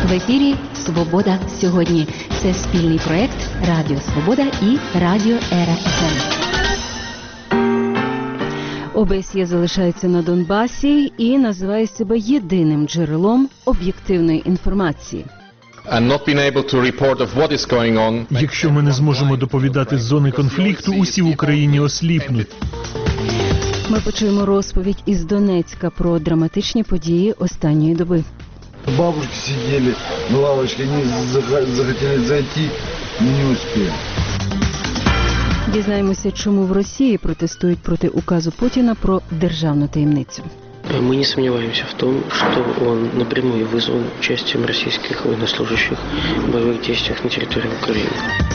В ефірі «Свобода сьогодні». Це спільний проєкт Радіо Свобода і Радіо Ера ФМ. ОБСЄ залишається на Донбасі і називає себе єдиним джерелом об'єктивної інформації. Якщо ми не зможемо доповідати з зони конфлікту, усі в Україні осліпнуть. Ми почуємо розповідь із Донецька про драматичні події останньої доби. Бабушки сидели на лавочке, они захотели зайти, но не успели. Дізнаємося, чому в Росії протестують проти указу Путіна про державну таємницю. Мы не сомневаемся в том, что он напрямую вызван участием российских военнослужащих в боевых действиях на территории Украины.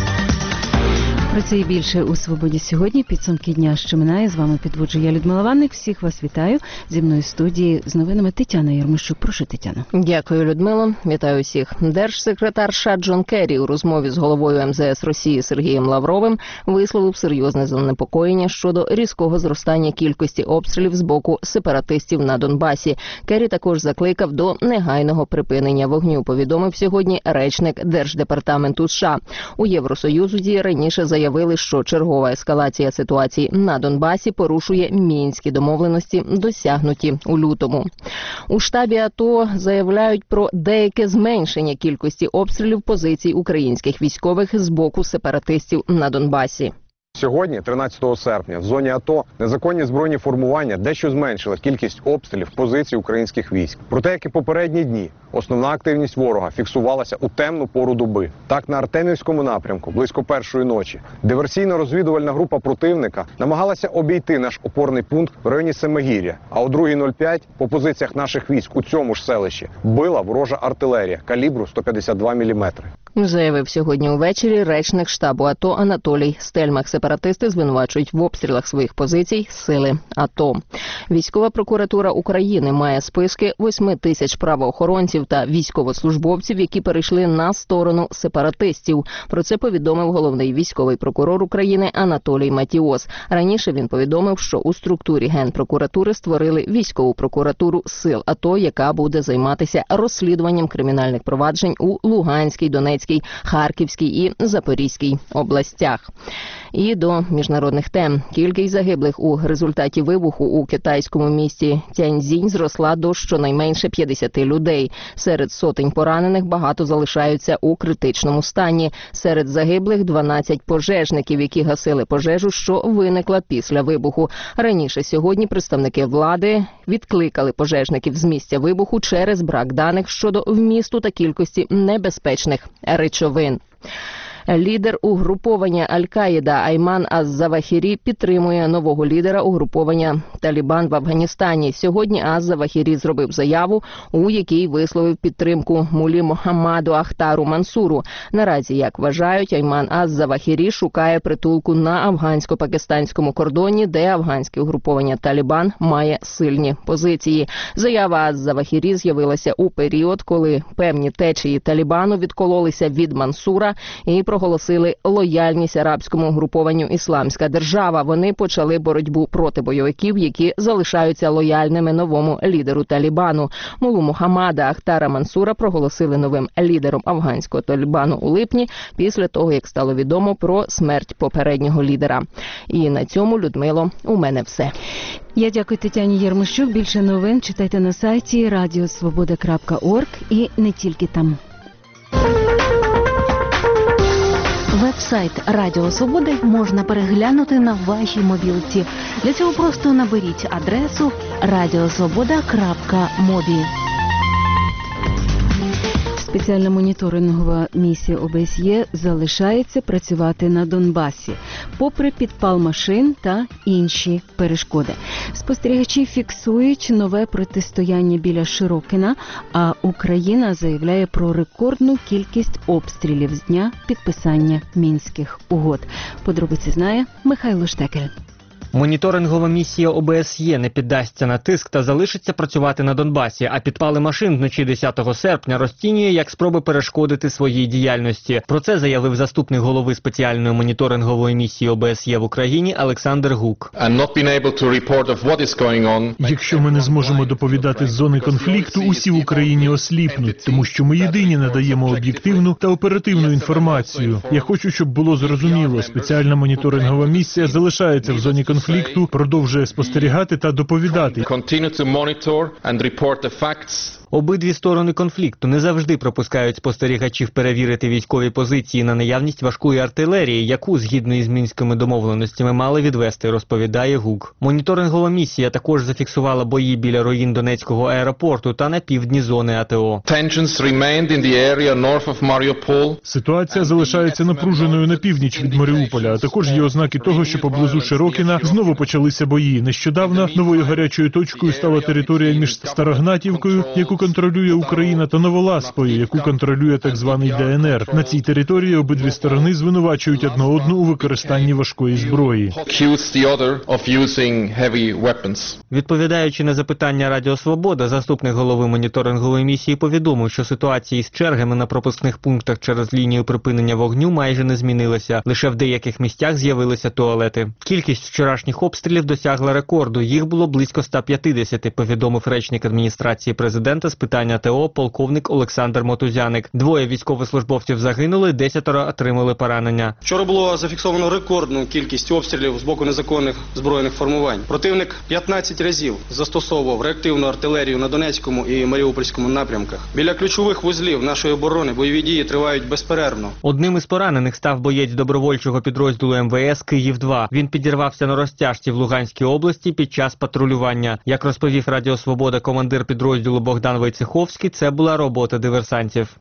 Про це і більше у «Свободі сьогодні». Підсумки дня, що минає. З вами підводжу я, Людмила Ванник. Всіх вас вітаю. Зі мною в студії з новинами Тетяна Ярмощук. Прошу, Тетяно. Дякую, Людмило. Вітаю всіх. Держсекретар США Джон Керрі у розмові з головою МЗС Росії Сергієм Лавровим висловив серйозне занепокоєння щодо різкого зростання кількості обстрілів з боку сепаратистів на Донбасі. Керрі також закликав до негайного припинення вогню, повідомив сьогодні речник Держдепартаменту США. У Євросоюзі раніше заявили, що чергова ескалація ситуації на Донбасі порушує мінські домовленості, досягнуті у лютому. У штабі АТО заявляють про деяке зменшення кількості обстрілів позицій українських військових з боку сепаратистів на Донбасі. Сьогодні, 13 серпня, в зоні АТО незаконні збройні формування дещо зменшили кількість обстрілів позицій українських військ. Проте, як і попередні дні, основна активність ворога фіксувалася у темну пору доби. Так, на Артемівському напрямку, близько першої ночі, диверсійно-розвідувальна група противника намагалася обійти наш опорний пункт в районі Семигір'я, а о 2:05 по позиціях наших військ у цьому ж селищі била ворожа артилерія калібру 152 мм. Заявив сьогодні увечері речник штабу АТО Анатолій Стельмах. Сепаратисти звинувачують в обстрілах своїх позицій сили АТО. Військова прокуратура України має списки 8 тисяч правоохоронців та військовослужбовців, які перейшли на сторону сепаратистів. Про це повідомив головний військовий прокурор України Анатолій Матіос. Раніше він повідомив, що у структурі Генпрокуратури створили військову прокуратуру сил АТО, яка буде займатися розслідуванням кримінальних проваджень у Луганській, Донецькій, Харківській і Запорізькій областях. І до міжнародних тем. Кількість загиблих у результаті вибуху у китайському місті Тяньцзінь зросла до щонайменше 50 людей. Серед сотень поранених багато залишаються у критичному стані. Серед загиблих 12 пожежників, які гасили пожежу, що виникла після вибуху. Раніше сьогодні представники влади відкликали пожежників з місця вибуху через брак даних щодо вмісту та кількості небезпечних речовин. Лідер угруповання Аль-Каїда Айман Аз-Завахірі підтримує нового лідера угруповання Талібан в Афганістані. Сьогодні Аз-Завахірі зробив заяву, у якій висловив підтримку Мулі Мохаммаду Ахтару Мансуру. Наразі, як вважають, Айман Аз-Завахірі шукає притулку на афгансько-пакистанському кордоні, де афганське угруповання Талібан має сильні позиції. Заява Аз-Завахірі з'явилася у період, коли певні течії Талібану відкололися від Мансура і проголосили лояльність арабському угрупованню «Ісламська держава». Вони почали боротьбу проти бойовиків, які залишаються лояльними новому лідеру Талібану. Мулу Мохаммада Ахтара Мансура проголосили новим лідером афганського Талібану у липні, після того, як стало відомо про смерть попереднього лідера. І на цьому, Людмило, у мене все. Я дякую Тетяні Ярмощук. Більше новин читайте на сайті radiosvoboda.org і не тільки там. Веб-сайт Радіо Свободи можна переглянути на вашій мобілці. Для цього просто наберіть адресу radiosvoboda.mobi. Спеціальна моніторингова місія ОБСЄ залишається працювати на Донбасі, попри підпал машин та інші перешкоди. Спостерігачі фіксують нове протистояння біля Широкіна, а Україна заявляє про рекордну кількість обстрілів з дня підписання Мінських угод. Подробиці знає Михайло Штекель. Моніторингова місія ОБСЄ не піддасться на тиск та залишиться працювати на Донбасі, а підпали машин вночі 10 серпня розцінює як спроби перешкодити своїй діяльності. Про це заявив заступник голови спеціальної моніторингової місії ОБСЄ в Україні Олександр Гук. Якщо ми не зможемо доповідати з зони конфлікту, усі в Україні осліпнуть, тому що ми єдині надаємо об'єктивну та оперативну інформацію. Я хочу, щоб було зрозуміло, спеціальна моніторингова місія залишається в зоні конфлікту, продовжує спостерігати та доповідати. Обидві сторони конфлікту не завжди пропускають спостерігачів перевірити військові позиції на наявність важкої артилерії, яку, згідно із мінськими домовленостями, мали відвести, розповідає Гук. Моніторингова місія також зафіксувала бої біля руїн Донецького аеропорту та на півдні зони АТО. Ситуація залишається напруженою на північ від Маріуполя, а також є ознаки того, що поблизу Широкіна знову почалися бої. Нещодавно новою гарячою точкою стала територія між Старогнатівкою, яку контролює Україна, та Новоласпою, яку контролює так званий ДНР. На цій території обидві сторони звинувачують одна одну у використанні важкої зброї. Відповідаючи на запитання Радіо Свобода, заступник голови моніторингової місії повідомив, що ситуація із чергами на пропускних пунктах через лінію припинення вогню майже не змінилася. Лише в деяких місцях з'явилися туалети. Кількість вчорашніх обстрілів досягла рекорду. Їх було близько 150, повідомив речник адміністрації президента з питань АТО полковник Олександр Мотузяник. 2 військовослужбовців загинули, 10 отримали поранення. Вчора було зафіксовано рекордну кількість обстрілів з боку незаконних збройних формувань. Противник 15 разів застосовував реактивну артилерію на Донецькому і Маріупольському напрямках. Біля ключових вузлів нашої оборони бойові дії тривають безперервно. Одним із поранених став боєць добровольчого підрозділу МВС «Київ-2». Він підірвався на розтяжці в Луганській області під час патрулювання. Як розповів Радіо Свобода командир підрозділу Богдан Войцеховський, це була робота диверсантів.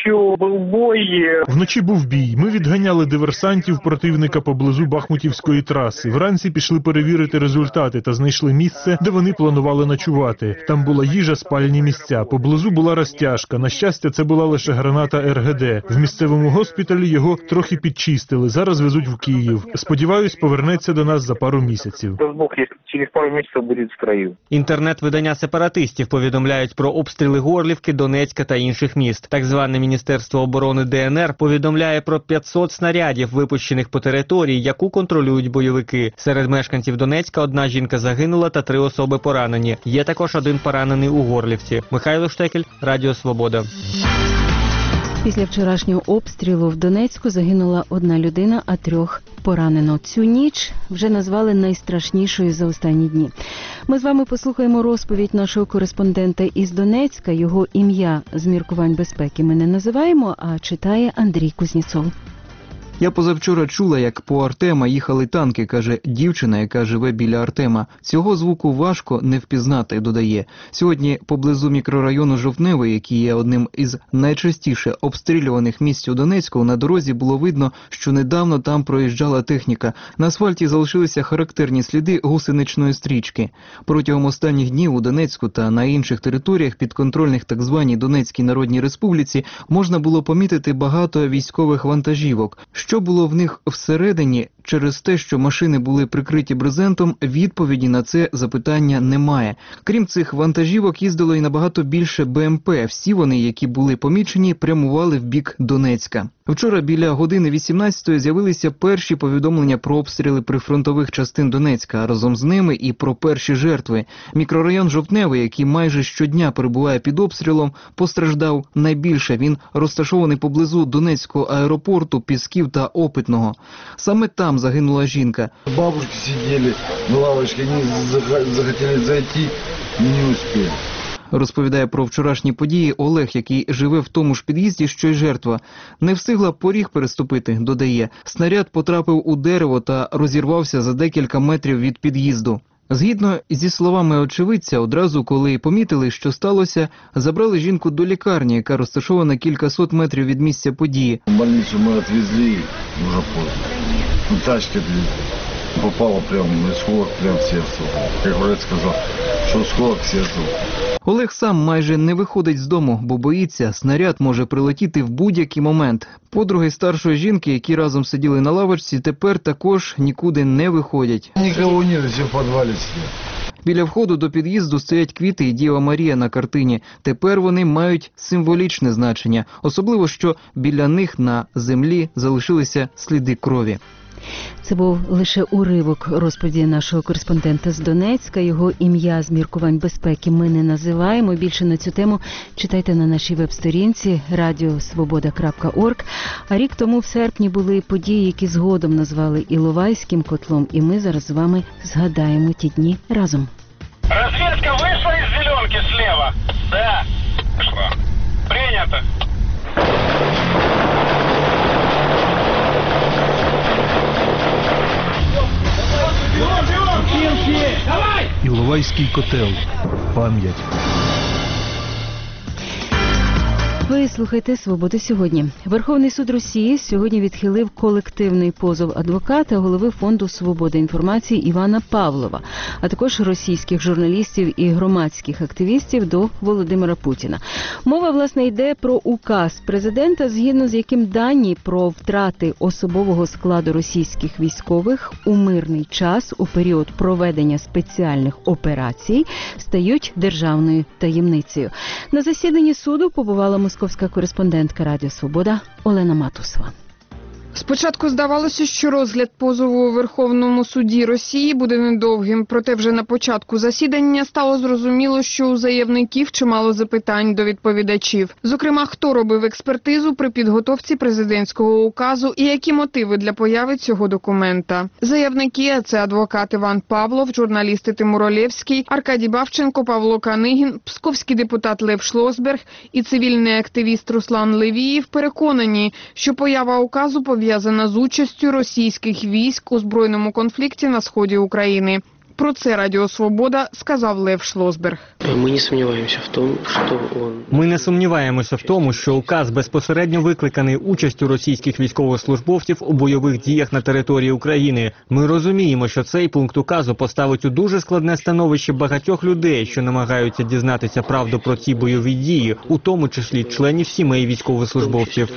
Вночі був бій. Ми відганяли диверсантів противника поблизу Бахмутівської траси. Вранці пішли перевірити результати та знайшли місце, де вони планували ночувати. Там була їжа, спальні місця. Поблизу була розтяжка. На щастя, це була лише граната РГД. В місцевому госпіталі його трохи підчистили. Зараз везуть в Київ. Сподіваюсь, повернеться до нас за пару місяців. Через пару місяців буде в строю. Інтернет-видання сепаратистів повідомляють про обстріли Горлівки, Донецька та інших міст. Так зване Міністерство оборони ДНР повідомляє про 500 снарядів, випущених по території, яку контролюють бойовики. Серед мешканців Донецька 1 жінка загинула та 3 особи поранені. Є також 1 поранений у Горлівці. Михайло Штекель, Радіо Свобода. Після вчорашнього обстрілу в Донецьку загинула 1 людина, а 3 поранено. Цю ніч вже назвали найстрашнішою за останні дні. Ми з вами послухаємо розповідь нашого кореспондента із Донецька. Його ім'я з міркувань безпеки ми не називаємо, а читає Андрій Кузнєцов. Я позавчора чула, як по Артема їхали танки, каже дівчина, яка живе біля Артема. Цього звуку важко не впізнати, додає. Сьогодні поблизу мікрорайону Жовтневий, який є одним із найчастіше обстрілюваних місць у Донецьку, на дорозі було видно, що недавно там проїжджала техніка. На асфальті залишилися характерні сліди гусеничної стрічки. Протягом останніх днів у Донецьку та на інших територіях, підконтрольних так званій Донецькій Народній Республіці, можна було помітити багато військових вантажівок. Що було в них всередині, через те, що машини були прикриті брезентом, відповіді на це запитання немає. Крім цих вантажівок, їздило і набагато більше БМП. Всі вони, які були помічені, прямували в бік Донецька. Вчора біля години 18-ї з'явилися перші повідомлення про обстріли прифронтових частин Донецька, а разом з ними і про перші жертви. Мікрорайон Жовтневий, який майже щодня перебуває під обстрілом, постраждав найбільше. Він розташований поблизу Донецького аеропорту, Пісків та Опитного. Саме там загинула жінка. Бабушки сиділи на лавочці, вони захотіли зайти, не успіли. Розповідає про вчорашні події Олег, який живе в тому ж під'їзді, що й жертва. Не встигла поріг переступити, додає. Снаряд потрапив у дерево та розірвався за декілька метрів від під'їзду. Згідно зі словами очевидця, одразу коли помітили, що сталося, забрали жінку до лікарні, яка розташована кількасот метрів від місця події. В больницю ми відвезли, вже поздно. Тачки відвезли. попало прям осколок прям в сердце. Как врач сказал, что осколок в сердце. Олег сам майже не виходить з дому, бо боїться, снаряд може прилетіти в будь-який момент. Подруги старшої жінки, які разом сиділи на лавочці, тепер також нікуди не виходять. Никого нет, все в подвале сидят. Біля входу до під'їзду стоять квіти і Діва Марія на картині. Тепер вони мають символічне значення. Особливо, що біля них на землі залишилися сліди крові. Це був лише уривок розповіді нашого кореспондента з Донецька. Його ім'я з міркувань безпеки ми не називаємо. Більше на цю тему читайте на нашій веб-сторінці radiosvoboda.org. А рік тому в серпні були події, які згодом назвали Іловайським котлом. І ми зараз з вами згадаємо ті дні разом. Разведка вышла из зеленки слева? Да. Вышла. Принято. Іловайський котел. Пам'ять. Ви слухайте «Свободу сьогодні». Верховний суд Росії сьогодні відхилив колективний позов адвоката голови Фонду свободи інформації Івана Павлова, а також російських журналістів і громадських активістів до Володимира Путіна. Мова, власне, йде про указ президента, згідно з яким дані про втрати особового складу російських військових у мирний час у період проведення спеціальних операцій стають державною таємницею. На засіданні суду побувала московська кореспондентка Радіо Свобода Олена Матусова. Спочатку здавалося, що розгляд позову у Верховному суді Росії буде недовгим, проте вже на початку засідання стало зрозуміло, що у заявників чимало запитань до відповідачів. Зокрема, хто робив експертизу при підготовці президентського указу і які мотиви для появи цього документа. Заявники – а це адвокат Іван Павлов, журналісти Тимур Олєвський, Аркадій Бавченко, Павло Канигін, псковський депутат Лев Шлосберг і цивільний активіст Руслан Левіїв переконані, що поява указу пов'язана з участю російських військ у збройному конфлікті на сході України. Про це Радіо Свобода сказав Лев Шлосберг. Ми не сумніваємося в тому, що указ безпосередньо викликаний участю російських військовослужбовців у бойових діях на території України. Ми розуміємо, що цей пункт указу поставить у дуже складне становище багатьох людей, що намагаються дізнатися правду про ці бойові дії, у тому числі членів сімей військовослужбовців.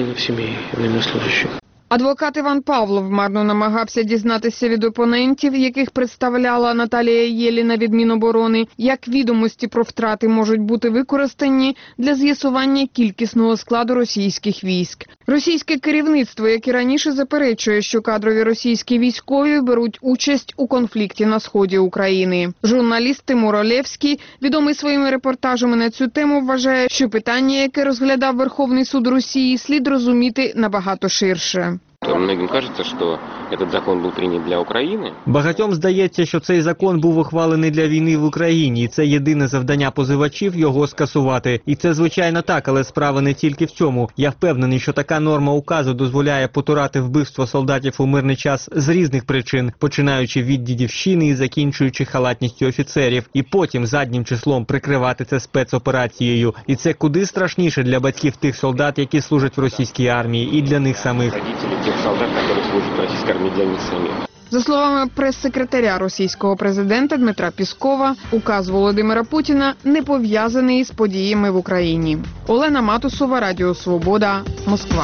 Адвокат Іван Павлов марно намагався дізнатися від опонентів, яких представляла Наталія Єліна від Міноборони, як відомості про втрати можуть бути використані для з'ясування кількісного складу російських військ. Російське керівництво, як і раніше, заперечує, що кадрові російські військові беруть участь у конфлікті на сході України. Журналіст Тимур Олєвський, відомий своїми репортажами на цю тему, вважає, що питання, яке розглядав Верховний суд Росії, слід розуміти набагато ширше. Многим кажется, що цей закон був прийнят для України. Багатьом здається, що цей закон був ухвалений для війни в Україні, і це єдине завдання позивачів його скасувати. І це, звичайно, так, але справа не тільки в цьому. Я впевнений, що така норма указу дозволяє потурати вбивство солдатів у мирний час з різних причин, починаючи від дідівщини і закінчуючи халатністю офіцерів, і потім заднім числом прикривати це спецоперацією. І це куди страшніше для батьків тих солдат, які служать в російській армії, і для них самих. Солдат, які служать в російській армії, для них самих. За словами прес-секретаря російського президента Дмитра Піскова, указ Володимира Путіна не пов'язаний з подіями в Україні. Олена Матусова, Радіо Свобода, Москва.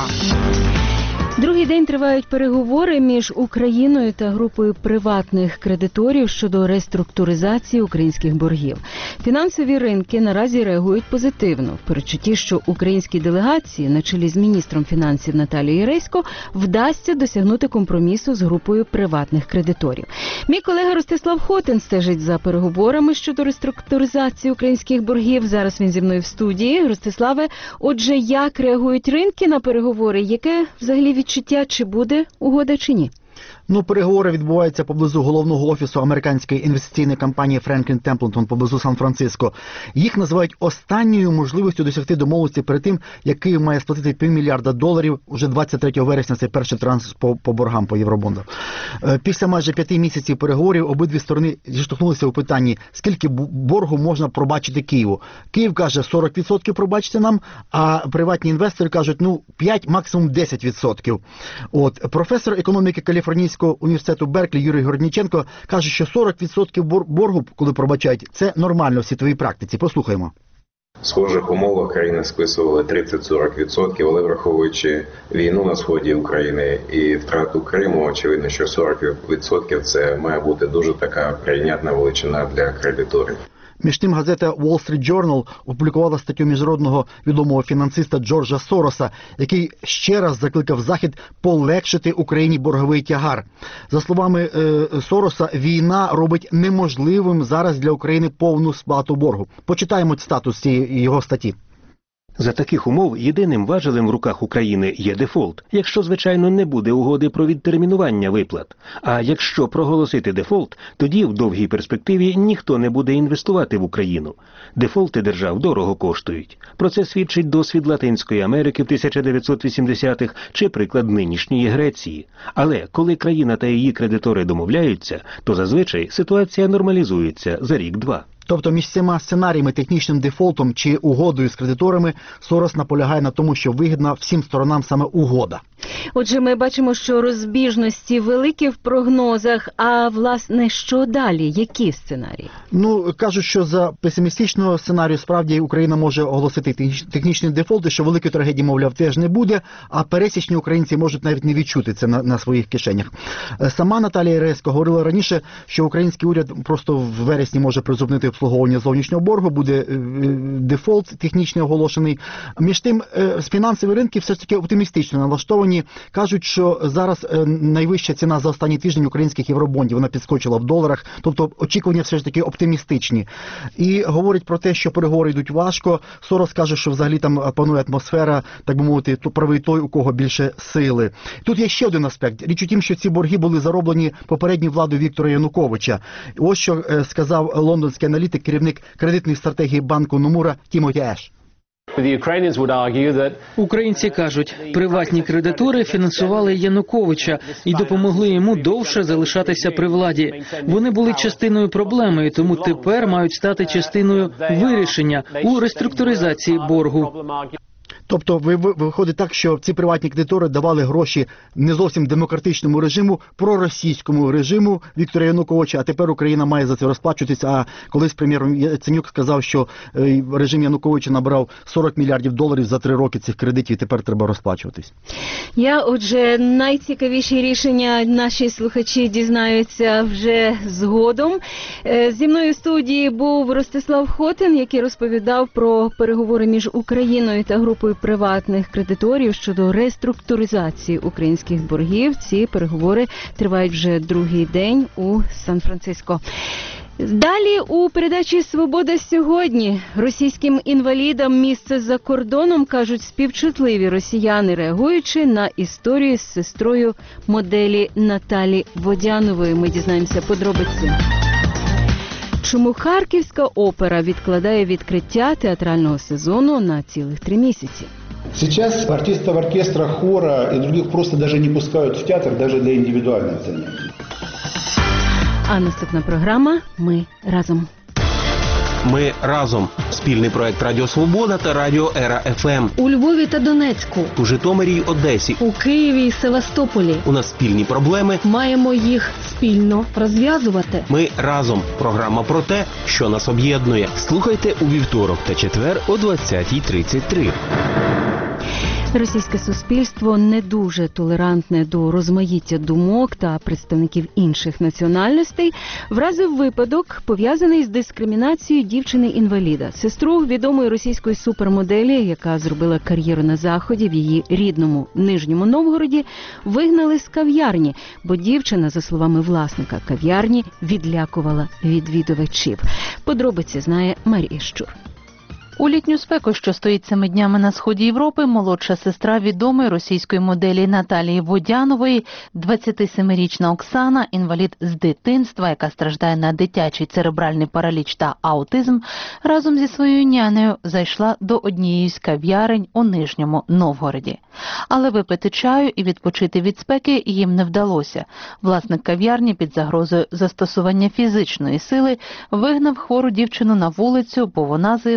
Другий день тривають переговори між Україною та групою приватних кредиторів щодо реструктуризації українських боргів. Фінансові ринки наразі реагують позитивно, в передчутті, що українській делегації на чолі з міністром фінансів Наталією Ресько вдасться досягнути компромісу з групою приватних кредиторів. Мій колега Ростислав Хотин стежить за переговорами щодо реструктуризації українських боргів. Зараз він зі мною в студії. Ростиславе, отже, як реагують ринки на переговори? Яке взагалі відчуття, чи буде угода, чи ні? Переговори відбуваються поблизу головного офісу американської інвестиційної компанії Franklin Templeton поблизу Сан-Франциско. Їх називають останньою можливістю досягти домовленості перед тим, як Київ має сплатити $500 мільярда уже 23 вересня, це перший транш по боргам, по євробондах. Після майже 5 місяців переговорів обидві сторони зіштовхнулися у питанні, скільки боргу можна пробачити Києву. Київ каже, 40% пробачте нам, а приватні інвестори кажуть, 5, максимум 10%. Професор економіки Каліфорнійського Американського університету Берклі Юрій Гордніченко каже, що 40% боргу, коли пробачають, це нормально в світовій практиці. Послухаємо. В схожих умовах країни списували 30-40%, але враховуючи війну на сході України і втрату Криму, очевидно, що 40% це має бути дуже така прийнятна величина для кредиторів. Між тим, газета Wall Street Journal опублікувала статтю міжнародного відомого фінансиста Джорджа Сороса, який ще раз закликав Захід полегшити Україні борговий тягар. За словами Сороса, війна робить неможливим зараз для України повну сплату боргу. Почитаємо цитату з цієї його статті. За таких умов єдиним важелем в руках України є дефолт, якщо, звичайно, не буде угоди про відтермінування виплат. А якщо проголосити дефолт, тоді в довгій перспективі ніхто не буде інвестувати в Україну. Дефолти держав дорого коштують. Про це свідчить досвід Латинської Америки в 1980-х чи приклад нинішньої Греції. Але коли країна та її кредитори домовляються, то зазвичай ситуація нормалізується за рік-два. Тобто між цими сценаріями, технічним дефолтом чи угодою з кредиторами, Сорос наполягає на тому, що вигідна всім сторонам саме угода. Отже, ми бачимо, що розбіжності великі в прогнозах, а власне, що далі? Які сценарії? Кажуть, що за песимістичного сценарію справді Україна може оголосити технічний дефолт, і що великої трагедії, мовляв, теж не буде, а пересічні українці можуть навіть не відчути це на своїх кишенях. Сама Наталія Ресько говорила раніше, що український уряд просто в вересні може призупинити обслуговування зовнішнього боргу, буде дефолт технічний оголошений. Між тим, фінансові ринки все ж таки оптимістично налаштовані. Кажуть, що зараз найвища ціна за останній тиждень українських євробондів, вона підскочила в доларах, тобто очікування все ж таки оптимістичні. І говорять про те, що переговори йдуть важко. Сорос каже, що взагалі там панує атмосфера, так би мовити, правий той, у кого більше сили. Тут є ще один аспект. Річ у тім, що ці борги були зароблені попередньою владою Віктора Януковича. Ось що сказав лондонський аналітик, керівник кредитної стратегії банку Номура Тімоті Еш. Українці кажуть, приватні кредитори фінансували Януковича і допомогли йому довше залишатися при владі. Вони були частиною проблеми, і тому тепер мають стати частиною вирішення у реструктуризації боргу. Тобто виходить так, що ці приватні кредитори давали гроші не зовсім демократичному режиму, проросійському режиму Віктора Януковича, а тепер Україна має за це розплачуватися. А колись прем'єр Яценюк сказав, що режим Януковича набрав $40 мільярдів за 3 роки цих кредитів, і тепер треба розплачуватись. Отже, найцікавіші рішення наші слухачі дізнаються вже згодом. Зі мною в студії був Ростислав Хотин, який розповідав про переговори між Україною та групою приватних кредиторів щодо реструктуризації українських боргів. Ці переговори тривають вже другий день у Сан-Франциско. Далі у передачі «Свобода сьогодні». Російським інвалідам місце за кордоном, кажуть співчутливі росіяни, реагуючи на історію з сестрою моделі Наталі Водянової. Ми дізнаємося подробиці. Чому Харківська опера відкладає відкриття театрального сезону на цілих 3 місяці? Сейчас артистов оркестра, хора и других просто даже не пускают в театр, даже для индивидуальных занятий. А наступна програма «Ми разом». Ми разом. Спільний проект Радіо Свобода та Радіо Ера ФМ. У Львові та Донецьку. У Житомирі й Одесі. У Києві і Севастополі. У нас спільні проблеми. Маємо їх спільно розв'язувати. Ми разом. Програма про те, що нас об'єднує. Слухайте у вівторок та четвер о 20:33. Російське суспільство не дуже толерантне до розмаїття думок та представників інших національностей вразив випадок, пов'язаний з дискримінацією дівчини-інваліда. Сестру відомої російської супермоделі, яка зробила кар'єру на Заході в її рідному Нижньому Новгороді, вигнали з кав'ярні, бо дівчина, за словами власника кав'ярні, відлякувала відвідувачів. Подробиці знає Марія Щур. У літню спеку, що стоїть цими днями на сході Європи, молодша сестра відомої російської моделі Наталії Водянової, 27-річна Оксана, інвалід з дитинства, яка страждає на дитячий церебральний параліч та аутизм, разом зі своєю нянею зайшла до однієї з кав'ярень у Нижньому Новгороді. Але випити чаю і відпочити від спеки їм не вдалося. Власник кав'ярні під загрозою застосування фізичної сили вигнав хвору дівчину на вулицю, бо вона, за його словами,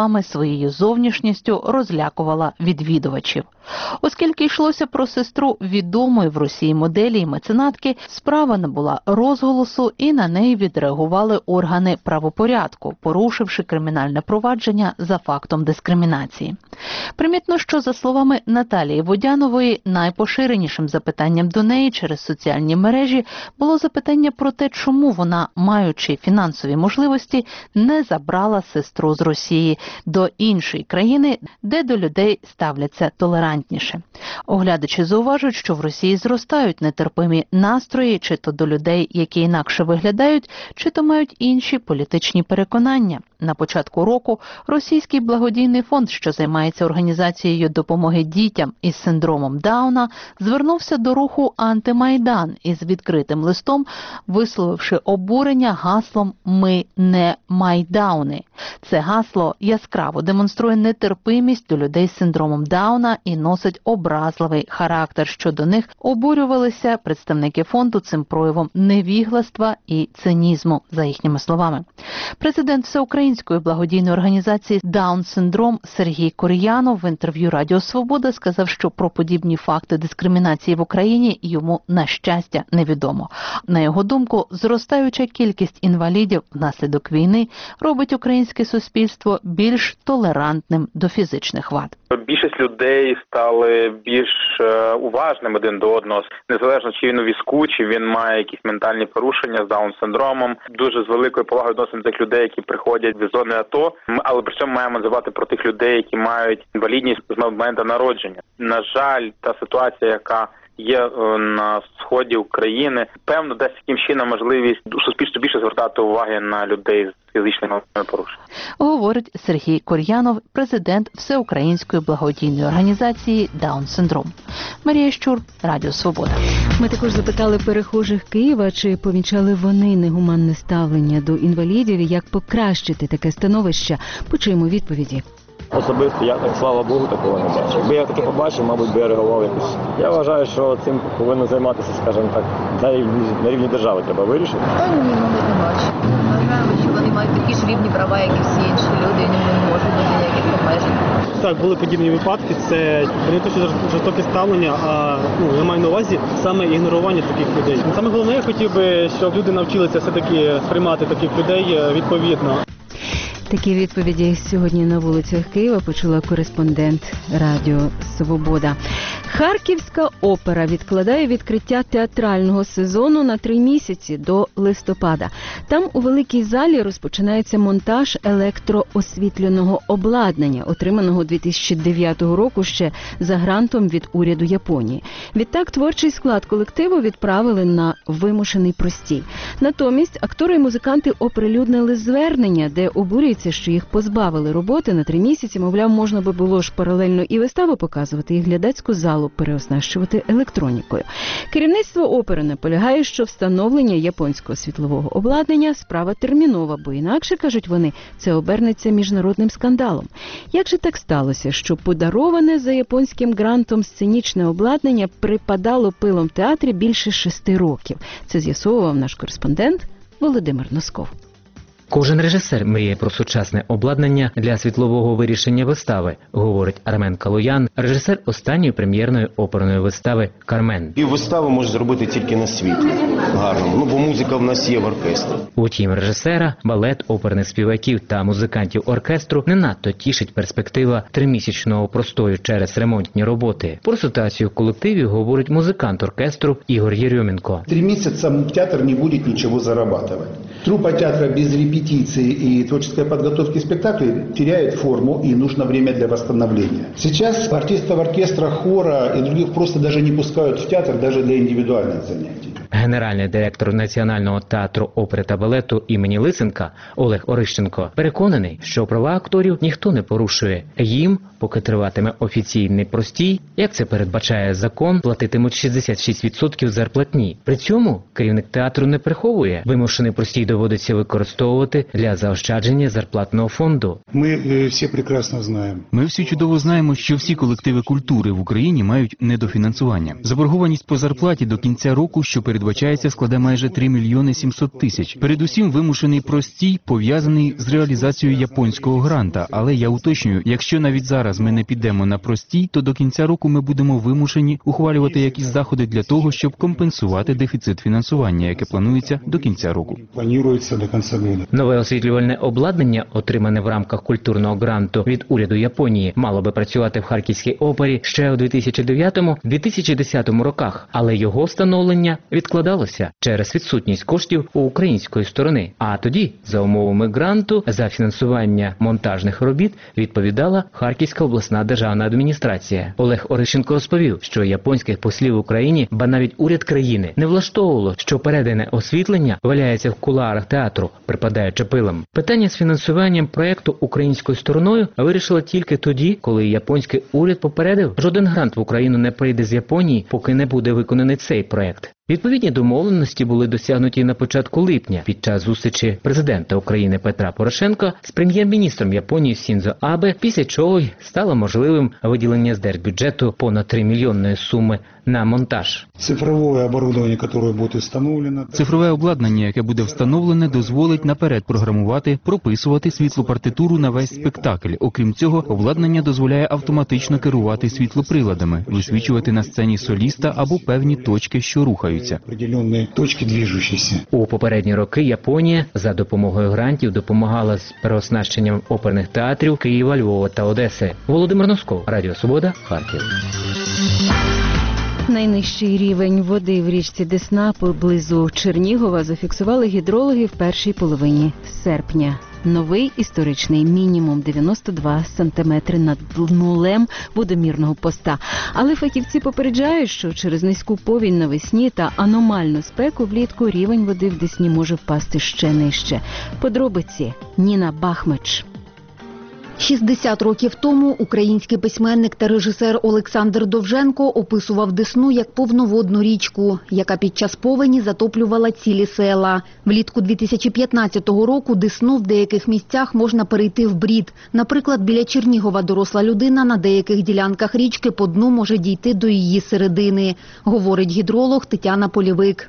словами, своєю зовнішністю розлякувала відвідувачів. Оскільки йшлося про сестру відомої в Росії моделі і меценатки, справа набула розголосу і на неї відреагували органи правопорядку, порушивши кримінальне провадження за фактом дискримінації. Примітно, що, за словами Наталії Водянової, найпоширенішим запитанням до неї через соціальні мережі було запитання про те, чому вона, маючи фінансові можливості, не забрала сестру з Росії до іншої країни, де до людей ставляться толерантніше. Оглядачі зауважують, що в Росії зростають нетерпимі настрої чи то до людей, які інакше виглядають, чи то мають інші політичні переконання. На початку року російський благодійний фонд, що займається організацією допомоги дітям із синдромом Дауна, звернувся до руху «Антимайдан» із відкритим листом, висловивши обурення гаслом «Ми не Майдауни». Це гасло яскраво демонструє нетерпимість до людей з синдромом Дауна і носить образливий характер, що до них обурювалися представники фонду цим проявом невігластва і цинізму, за їхніми словами. Президент Всеукраїнської благодійної організації «Даун-синдром» Сергій Кор'янов в інтерв'ю Радіо Свобода сказав, що про подібні факти дискримінації в Україні йому, на щастя, невідомо. На його думку, зростаюча кількість інвалідів внаслідок війни робить українське суспільство більш толерантним до фізичних вад. Більшість людей стали більш уважним один до одного, незалежно чи він у візку, чи він має якісь ментальні порушення з Даун-синдромом. Дуже з великою повагою відносимо до тих людей, які приходять з зони АТО, але при цьому маємо називати про тих людей, які мають інвалідність з моменту народження. На жаль, та ситуація, яка є на сході України, певно, дасть таким чином можливість суспільству більше звертати уваги на людей з фізичними порушеннями. Говорить Сергій Кор'янов, президент Всеукраїнської благодійної організації «Даун-синдром». Марія Щур, Радіо Свобода. Ми також запитали перехожих Києва, чи помічали вони негуманне ставлення до інвалідів і як покращити таке становище. Почуємо відповіді. Особисто я, так, слава Богу, такого не бачив. Якби я таке побачив, мабуть, би я реагував якось. Я вважаю, що цим повинно займатися, скажімо так, на рівні держави треба вирішити. Та ні, мабуть, не бачу. Вважаємо, що вони мають такі ж рівні права, як і всі інші люди, і не можуть бути ніяких обмежень. Так, були подібні випадки. Це не те, що жорстоке ставлення, а я маю на увазі саме ігнорування таких людей. Саме головне, я хотів би, щоб люди навчилися все-таки сприймати таких людей відповідно. Такі відповіді сьогодні на вулицях Києва почула кореспондент Радіо Свобода. Харківська опера відкладає відкриття театрального сезону на 3 місяці до листопада. Там у великій залі розпочинається монтаж електроосвітленого обладнання, отриманого 2009 року ще за грантом від уряду Японії. Відтак творчий склад колективу відправили на вимушений простій. Натомість актори і музиканти оприлюднили звернення, де обурюються, що їх позбавили роботи на 3 місяці. Мовляв, можна би було ж паралельно і виставу показувати, і глядацьку залу переоснащувати електронікою. Керівництво опери наполягає, що встановлення японського світлового обладнання – справа термінова, бо інакше, кажуть вони, це обернеться міжнародним скандалом. Як же так сталося, що подароване за японським грантом сценічне обладнання припадало пилом в театрі більше 6 років? Це з'ясовував наш кореспондент Володимир Носков. Кожен режисер мріє про сучасне обладнання для світлового вирішення вистави, говорить Армен Калоян, режисер останньої прем'єрної оперної вистави «Кармен». І виставу можна зробити тільки на світлі, гарному, бо музика в нас є в оркестрі. Утім, режисера, балет, оперних співаків та музикантів оркестру не надто тішить перспектива 3-місячного простою через ремонтні роботи. Про ситуацію в колективі говорить музикант оркестру Ігор Єрьомінко. 3 месяца театр не будет ничего зарабатывать. Труппа театра без репетиции и творческой подготовки спектакля теряет форму, и нужно время для восстановления. Сейчас артистов оркестра, хора и других просто даже не пускают в театр, даже для индивидуальных занятий. Генеральний директор Національного театру опери та балету імені Лисенка Олег Орищенко переконаний, що права акторів ніхто не порушує. Їм, поки триватиме офіційний простій, як це передбачає закон, платитимуть 66% зарплатні. При цьому керівник театру не приховує. Вимушений простій доводиться використовувати для заощадження зарплатного фонду. Ми всі прекрасно знаємо. Ми всі чудово знаємо, що всі колективи культури в Україні мають недофінансування. Заборгованість по зарплаті до кінця року, що передбачає передбачається, складе майже 3 мільйони 700 тисяч. Передусім вимушений простій, пов'язаний з реалізацією японського гранта. Але я уточнюю, якщо навіть зараз ми не підемо на простій, то до кінця року ми будемо вимушені ухвалювати якісь заходи для того, щоб компенсувати дефіцит фінансування, яке планується до кінця року. Планується до кінця року. Нове освітлювальне обладнання, отримане в рамках культурного гранту від уряду Японії, мало би працювати в Харківській опері ще у 2009-2010 роках, але його встановлення відкладалося через відсутність коштів у української сторони. А тоді, за умовами гранту, за фінансування монтажних робіт відповідала Харківська обласна державна адміністрація. Олег Орищенко розповів, що японських послів в Україні, ба навіть уряд країни, не влаштовувало, що передане освітлення валяється в кулуарах театру, припадаючи пилом. Питання з фінансуванням проєкту українською стороною вирішила тільки тоді, коли японський уряд попередив, жоден грант в Україну не прийде з Японії, поки не буде виконаний цей проєкт. Відповідні домовленості були досягнуті на початку липня під час зустрічі президента України Петра Порошенка з прем'єр-міністром Японії Сіндзо Абе, після чого й стало можливим виділення з держбюджету понад 3 мільйонної суми на монтаж. Цифрове обладнання, яке буде встановлене, дозволить наперед програмувати, прописувати світлопартитуру на весь спектакль. Окрім цього, обладнання дозволяє автоматично керувати світлоприладами, висвічувати на сцені соліста або певні точки, що рухаються. У попередні роки Японія за допомогою грантів допомагала з переоснащенням оперних театрів Києва, Львова та Одеси. Володимир Носков, Радіо Свобода, Харків. Найнижчий рівень води в річці Десна поблизу Чернігова зафіксували гідрологи в першій половині серпня. Новий історичний мінімум 92 сантиметри над нулем водомірного поста. Але фахівці попереджають, що через низьку повінь навесні та аномальну спеку влітку рівень води в Десні може впасти ще нижче. Подробиці Ніна Бахмич. 60 років тому український письменник та режисер Олександр Довженко описував Десну як повноводну річку, яка під час повені затоплювала цілі села. Влітку 2015 року Десну в деяких місцях можна перейти в брід. Наприклад, біля Чернігова доросла людина на деяких ділянках річки по дну може дійти до її середини, говорить гідролог Тетяна Полівик.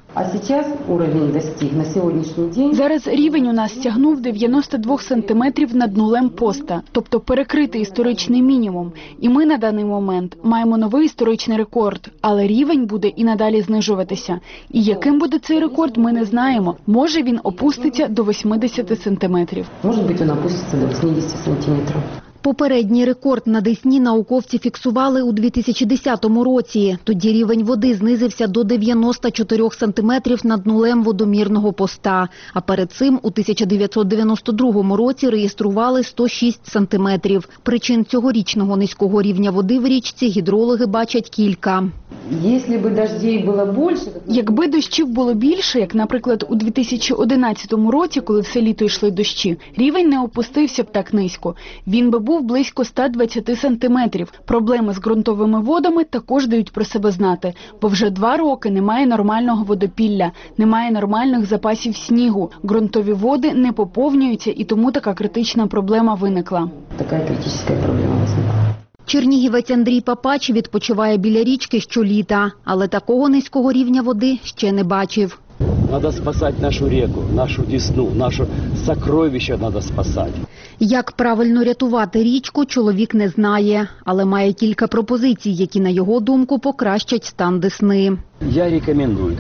Зараз рівень у нас сягнув 92 сантиметрів над нулем поста, тобто перекритий історичний мінімум. І ми на даний момент маємо новий історичний рекорд, але рівень буде і надалі знижуватися. І яким буде цей рекорд, ми не знаємо. Може він опуститься до 80 сантиметрів. Може бути він опуститься до 80 сантиметрів. Попередній рекорд на Десні науковці фіксували у 2010 році. Тоді рівень води знизився до 94 сантиметрів над нулем водомірного поста. А перед цим у 1992 році реєстрували 106 сантиметрів. Причин цьогорічного низького рівня води в річці гідрологи бачать кілька. Якби дощів було більше, як, наприклад, у 2011 році, коли все літо йшли дощі, рівень не опустився б так низько. Він би був близько 120 сантиметрів. Проблеми з ґрунтовими водами також дають про себе знати, бо вже 2 роки немає нормального водопілля, немає нормальних запасів снігу, ґрунтові води не поповнюються і тому така критична проблема виникла. Така критична проблема виникла. Чернігівець Андрій Папач відпочиває біля річки щоліта, але такого низького рівня води ще не бачив. Надо спасать нашу реку, нашу Десну, наше сокровище надо спасать. Як правильно рятувати річку, чоловік не знає, але має кілька пропозицій, які, на його думку, покращать стан Десни. Я рекомендую,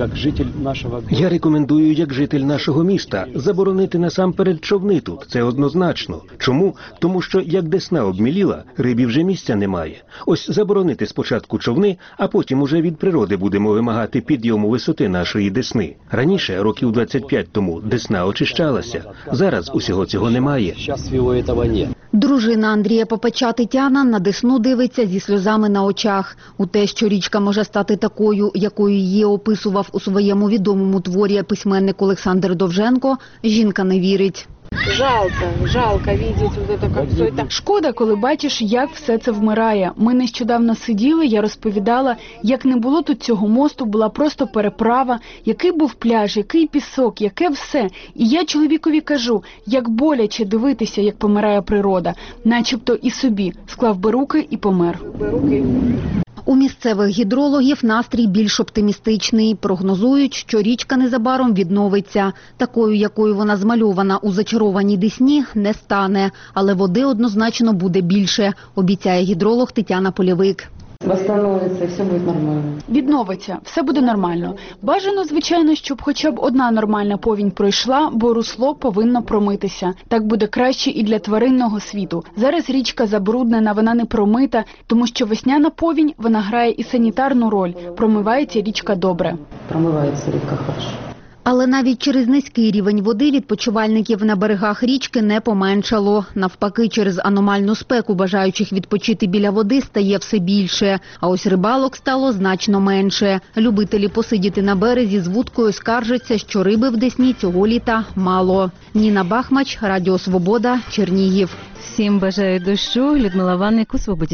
як житель нашого міста, заборонити насамперед човни тут. Це однозначно. Чому? Тому що, як Десна обміліла, рибі вже місця немає. Ось заборонити спочатку човни, а потім уже від природи будемо вимагати підйому висоти нашої Десни. Раніше, років 25 тому, Десна очищалася. Зараз усього цього немає. Дружина Андрія Папача Тетяна на Десну дивиться зі сльозами на очах. У те, що річка може стати такою, якою її описував у своєму відомому творі письменник Олександр Довженко, жінка не вірить. Жалко видеть вот это, как все это. Шкода, коли бачиш, як все це вмирає. Ми нещодавно сиділи, я розповідала, як не було тут цього мосту, була просто переправа, який був пляж, який пісок, яке все. І я чоловікові кажу, як боляче дивитися, як помирає природа, начебто і собі. Склав би руки і помер. У місцевих гідрологів настрій більш оптимістичний. Прогнозують, що річка незабаром відновиться. Такою, якою вона змальована у зачарованій Десні, не стане. Але води однозначно буде більше, обіцяє гідролог Тетяна Полєвик. Восстановиться, все буде нормально. Відновиться, все буде нормально. Бажано, звичайно, щоб хоча б одна нормальна повінь пройшла, бо русло повинно промитися. Так буде краще і для тваринного світу. Зараз річка забруднена, вона не промита, тому що весняна повінь, вона грає і санітарну роль. Промивається річка добре. Промивається річка хорошо. Але навіть через низький рівень води відпочивальників на берегах річки не поменшало. Навпаки, через аномальну спеку бажаючих відпочити біля води стає все більше. А ось рибалок стало значно менше. Любителі посидіти на березі з вудкою скаржаться, що риби в Десні цього літа мало. Ніна Бахмач, Радіо Свобода, Чернігів. Всім бажаю дощу. Людмила Ванник у Свободі.